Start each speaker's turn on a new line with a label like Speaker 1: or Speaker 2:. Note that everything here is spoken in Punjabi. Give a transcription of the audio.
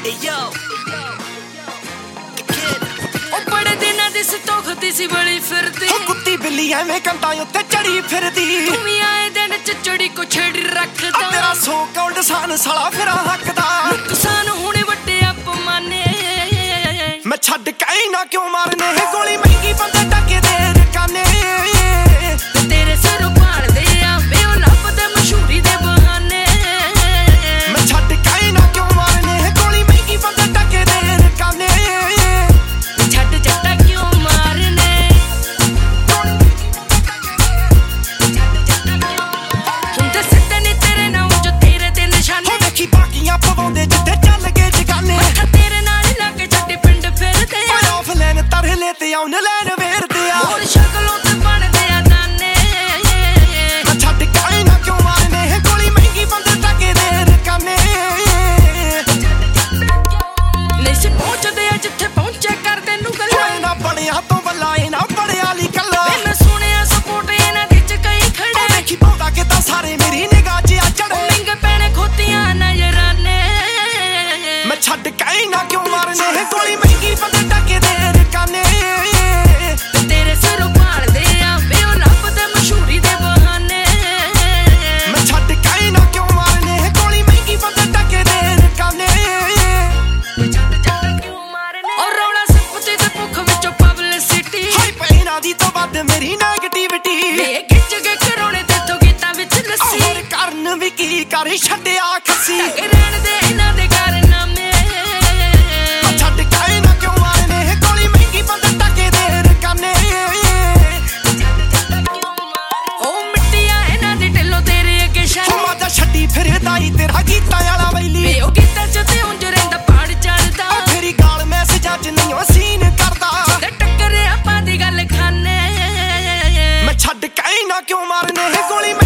Speaker 1: बड़े दिनां दी संतोखती सी बड़ी फिरदी
Speaker 2: कुत्ती बिल्ली एवें कंधां उत्ते चढ़ी फिरदी
Speaker 1: तू भी आए दिन च चढ़ी को छेड़ी रखदा
Speaker 2: तेरा सो कौंड सान साला फिरा हकदा
Speaker 1: नुकसान होने वड्डे अपमाने
Speaker 2: मैं छड्ड के ना क्यों मारने गोली महंगी बंदे टके दे काने
Speaker 1: तेरे सिर उपाड़ दे आवे ओ लभदे मशहूरी दे बहाने
Speaker 2: मैं छड्ड के ना क्यों मारने गोली महंगी बंदे टके दे काने
Speaker 1: छड्ड जट्टा क्यों मारने हुंदे सिद्ध ने तेरे नाम जो तेरे ते निशाने
Speaker 2: देखी बाकियां पवाउंदे जिੱਥੇ ਚੱਲ ਕੇ ਜਗਾਨੇ
Speaker 1: तेरे नाल लाके छड्डे पिंड फिरदे
Speaker 2: ऑफ लाइन तरले ते आउन लैन वेरदे आ
Speaker 1: और शक्लों ते बनदे आ दाने
Speaker 2: मैं छड्ड के ना क्यों मारने गोली महंगी बंदे टके दे काने
Speaker 1: नहीं से पहुंचदे आ जिੱਥੇ ਪਹੁੰਚੇ ਕਰ ਤੈਨੂੰ ਗੱਲਾਂ
Speaker 2: ਨਾ ਬੜਿਆ ਤੋਂ ਬੱਲਾ ਨਾ ਬੜਿਆ ਲਈ ਕੱਲਾ
Speaker 1: ਮੈਂ ਸੁਣਿਆ ਸਪੋਰਟ ਇਹਨਾਂ ਦੇ ਚ ਕਈ ਖੜੇ
Speaker 2: ਦੇਖੀ ਪਾਉਂਦਾ ਕਿਦਾਂ ਸਾਰੇ ਮੇਰੀ ਨਿਗਾਹ 'ਚ ਆ ਚੜੇ
Speaker 1: ਮਹਿੰਗੇ ਪੈਣੇ ਖੋਤੀਆਂ ਨਜ਼ਰਾਨੇ
Speaker 2: ਮੈਂ ਛੱਡ ਕੇ ਨਾ ਕਿਉਂ ਮਾਰਨੇ ਗੋਲੀ ਮਹਿੰਗੀ ਬੰਦੇ ਟਕੇ ਦੇ ਕਾਨੇ
Speaker 1: ਤੇਰੇ ਸਿਰ ਉਪਾੜਦੇ ਆਵੇ ਉਹ ਲੱਭਦੇ ਮਸ਼ਹੂਰੀ ਦੇ ਬਹਾਨੇ
Speaker 2: ਮੈਂ ਛੱਡ ਕੇ ਨਾ ਕਿਉਂ ਮਾਰਨੇ ਗੋਲੀ ਮਹਿੰਗੀ ਬੰਦੇ ਟਕੇ ਦੇ ਕਾਨੇ
Speaker 1: ਔਰ ਰੌਲਾ ਸੰਪਤੀ ਦੇ ਭੁੱਖ ਵਿੱਚੋਂ ਪਬਲਿਸਿਟੀ
Speaker 2: ਹਾਈ ਪੈਣਾ ਦੀ ਤੋਂ ਵੱਧ ਮੇਰੀ ਨੈਗੇਟਿਵਿਟੀ
Speaker 1: ਵੇ ਖਿੱਚ ਕੇ ਕਰਾਉਣੇ ਤੇਥੋਂ ਗੀਤਾਂ ਵਿੱਚ ਲੱਸੀ
Speaker 2: ਹੋਰ ਕਰਨ ਵੀ ਕੀ ਕਰ ਛੱਡਿਆ ਖੱਸੀ
Speaker 1: ਰਹਿਣ ਦੇ ਇਹਨਾਂ ਦੇ ਕਾਰਨਾਮੇ
Speaker 2: ਮੈਂ ਛੱਡ ਕੇ ਨਾ ਕਿਉਂ ਮਾਰਨੇ ਗੋਲੀ ਮਹਿੰਗੀ ਬੰਦੇ ਟਕੇ ਦੇ ਕਾਨੇ
Speaker 1: ਉਹ ਮਿੱਟੀਆਂ ਇਹਨਾਂ ਦੀ ਢਿੱਲੋਂ ਤੇਰੇ ਅੱਗੇ ਸ਼ਾਨ
Speaker 2: ਮਾਦਾ ਛੱਡੀ ਫਿਰਦਾ ਈ ਤੇਰਾ ਗੀਤਾਂ ਵਾਲਾ ਵੈਲੀ
Speaker 1: ਵੇ ਉਹ ਗੀਤਾਂ ਚ ਤੇ ਉਂਝ ਰਹਿੰਦਾ ਪਾੜ ਚੜਦਾ
Speaker 2: ਤੇਰੀ ਗਾਲ ਮੈਸੇਜਾਂ 'ਚ ਨਹੀਂ ਉਹ ਸੀਨ ਕਰਦਾ
Speaker 1: ਤੇ ਟੱਕਰੇ ਆਪਾਂ ਦੀ ਗੱਲ ਖਾਨੇ
Speaker 2: ਮੈਂ ਛੱਡ ਕੇ ਨਾ ਕਿਉਂ ਮਾਰਨੇ ਗੋਲੀ